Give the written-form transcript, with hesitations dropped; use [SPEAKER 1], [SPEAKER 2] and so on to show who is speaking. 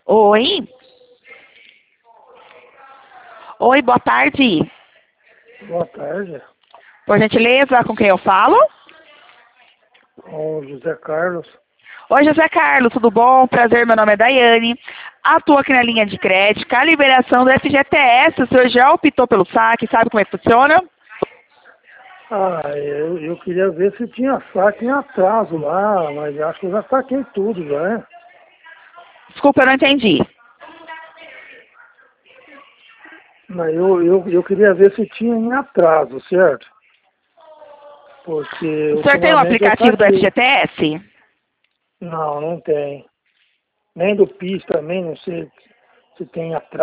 [SPEAKER 1] Oi? Oi, boa tarde.
[SPEAKER 2] Boa tarde,
[SPEAKER 1] Por gentileza, com quem eu falo?
[SPEAKER 2] com o José Carlos.
[SPEAKER 1] Oi, José Carlos, tudo bom? Prazer, meu nome é Daiane. Atuo aqui na linha de crédito, a liberação do FGTS. O senhor já optou pelo saque, sabe como é que funciona?
[SPEAKER 2] Eu queria ver se tinha saque em atraso lá, mas acho que eu já saquei tudo, já.
[SPEAKER 1] Desculpa, eu não entendi.
[SPEAKER 2] Mas eu queria ver se tinha em atraso, certo? Porque
[SPEAKER 1] O senhor tem o
[SPEAKER 2] ultimamente eu
[SPEAKER 1] aplicativo do
[SPEAKER 2] saquei.
[SPEAKER 1] FGTS?
[SPEAKER 2] Não, não tem. Nem do PIS também, não sei se tem atraso.